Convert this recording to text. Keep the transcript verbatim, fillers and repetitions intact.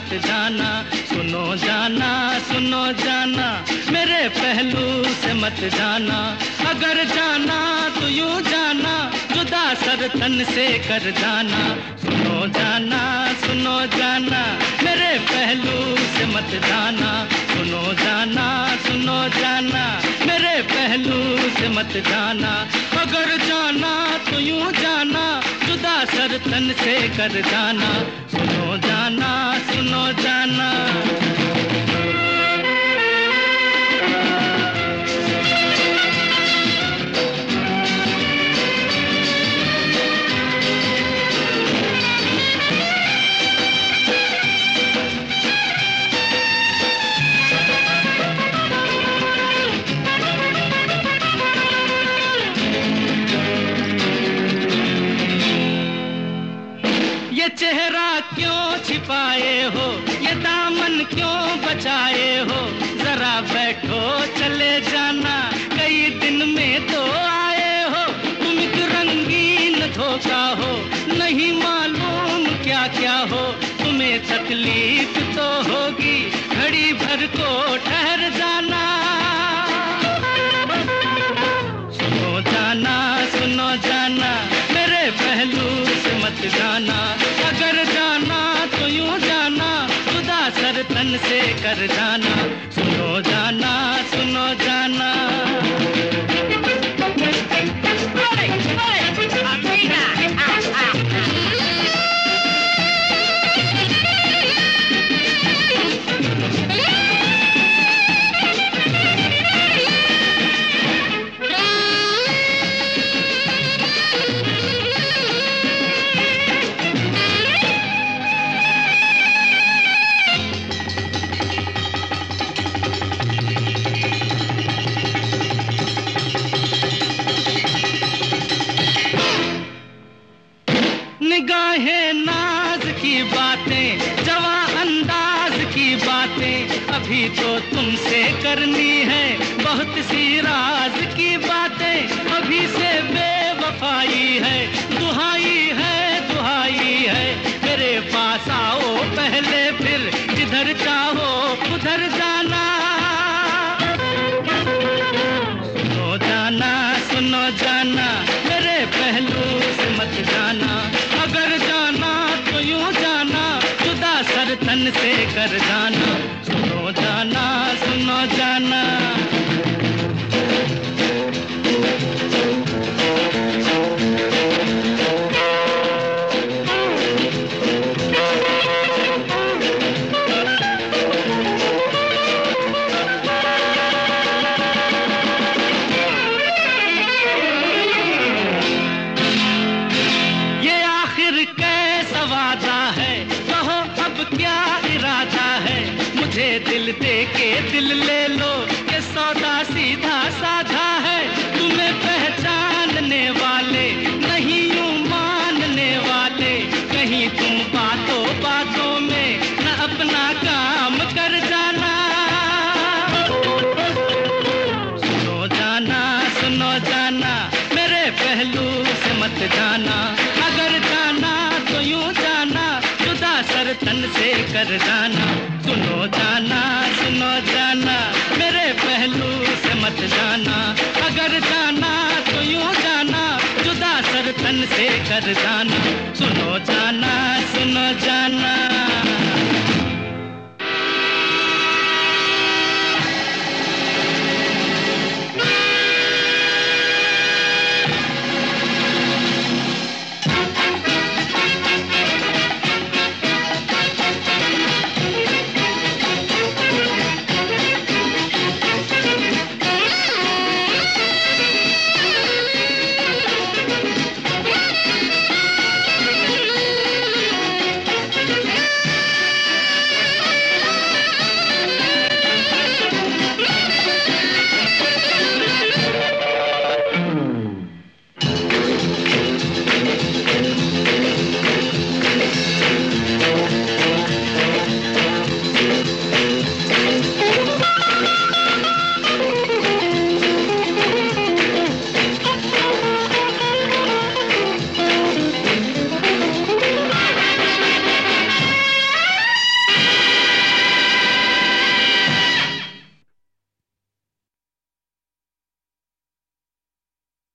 मत जाना। सुनो जाना सुनो जाना मेरे पहलू से मत जाना। अगर जाना तो यूं जाना जुदा सर तन से कर जाना। सुनो जाना सुनो जाना मेरे पहलू से मत जाना। सुनो जाना सुनो जाना मेरे पहलू से मत जाना। अगर जाना तो यूं जाना जुदा सर तन से कर जाना। सुनो जाना सुनो जाना। ये चेहरा क्यों छिपाए हो, ये दामन क्यों बचाए हो। जरा बैठो चले जाना, कई दिन में तो आए हो। तुम एक रंगीन धोखा हो, नहीं मालूम क्या क्या हो। तुम्हें तकलीफ तो होगी, घड़ी भर को ठहर जाना। सुनो जाना सुनो जाना मेरे पहलू से मत जाना। अगर जाना तो यूं जाना जुदा सर तन से कर जाना। सुनो जाना सुनो जाना। निगाहें नाज की बातें, जवा अंदाज की बातें, अभी तो तुमसे करनी है बहुत सी राज की बातें। अभी से बेवफाई है, दुहाई है दुहाई है। मेरे पास आओ पहले, फिर जिधर चाहो उधर जाना। सुनो जाना सुनो जाना मेरे पहलू से मत जाना। अगर जाना तो यूं जाना जुदा सर तन से कर जाना। सुनो जाना सुनो जाना। क्या इरादा है, मुझे दिल दे के दिल ले लो, ये सौदा सीधा साधा है। तुम्हें पहचानने वाले नहीं यूं मानने वाले, कहीं तुम बातों बातों में न अपना काम कर जाना। सुनो जाना सुनो जाना मेरे पहलू से मत जाना। अगर जाना तो यूं जाना सर तन से कर जाना। सुनो जाना सुनो जाना मेरे पहलू से मत जाना।